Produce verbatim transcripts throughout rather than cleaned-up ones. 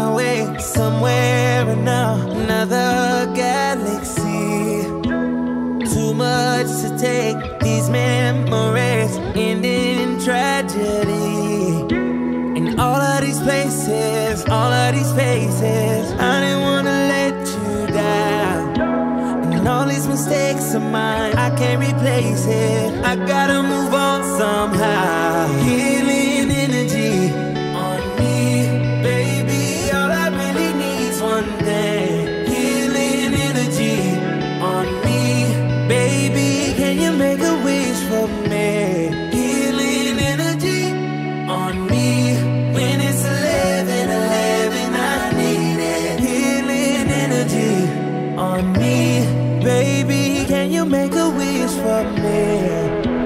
my way somewhere in another galaxy. Too much to take, these memories end in tragedy. In all of these places, all of these faces, I didn't wanna let you down. And all these mistakes of mine, I can't replace it. I gotta move on somehow. Healing energy on me, baby. All I really need's one thing. Healing energy on me, baby. Can you make a wish for me? Healing energy on me. When it's eleven eleven, I need it. Healing energy on me, baby. Can you make a wish for me?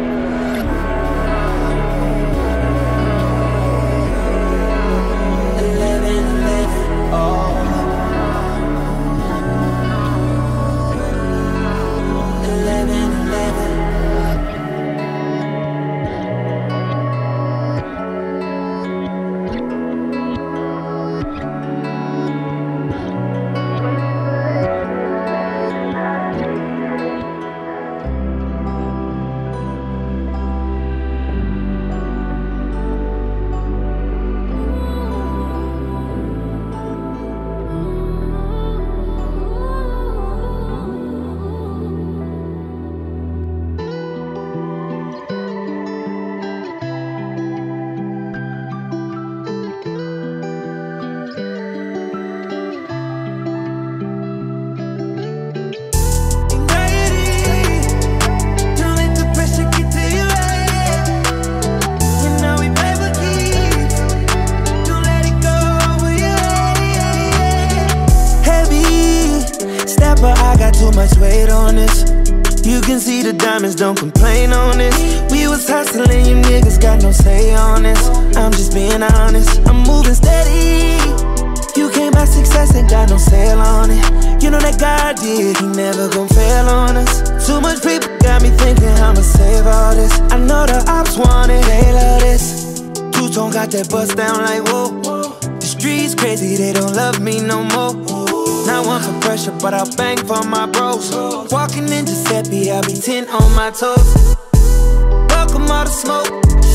I got too much weight on this. You can see the diamonds, don't complain on this. We was hustling, you niggas got no say on this. I'm just being honest, I'm moving steady. You can't buy success, ain't got no sale on it. You know that God did, he never gon' fail on us. Too much people got me thinking I'ma save all this. I know the ops want it, they love this. Two-tone got that bust down like whoa. The streets crazy, they don't love me no more. Not one for pressure, but I'll bang for my bros. Walking in Giuseppe, I'll be ten on my toes. Welcome all the smoke.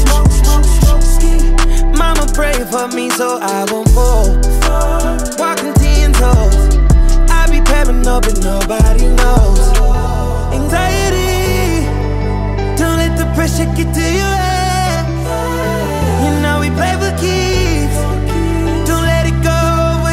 Mama pray for me so I won't fall. Walking ten toes. I be paranoid, but nobody knows. Anxiety, don't let the pressure get to your head. You know we play for keeps. Don't let it go.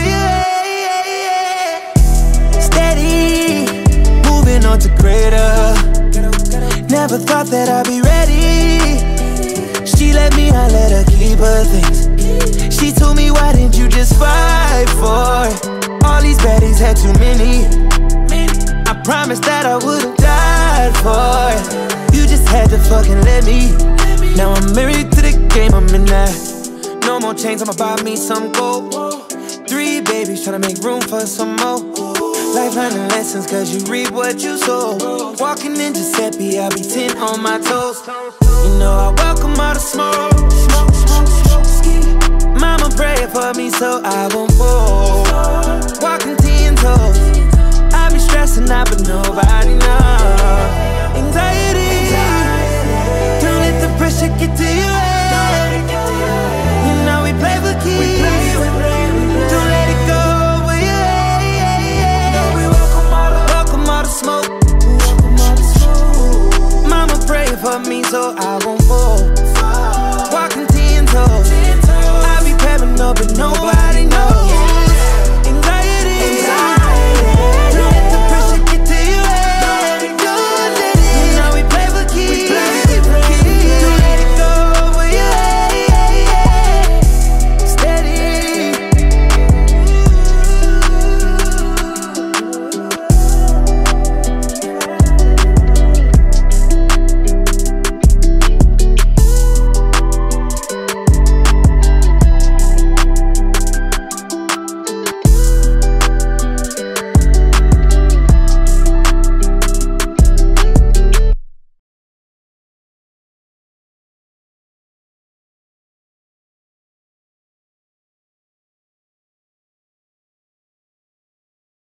On to greater. Never thought that I'd be ready. She let me, I let her keep her things. She told me, why didn't you just fight for it? All these baddies had too many. I promised that I would've died for it. You just had to fucking let me. Now I'm married to the game, I'm in that. No more chains, I'ma buy me some gold. Three babies, tryna make room for some more. Life learning lessons, cause you reap what you sow. Walking in Giuseppe, I'll be ten on my toes. You know I welcome all the smoke. Mama pray for me so I won't fall.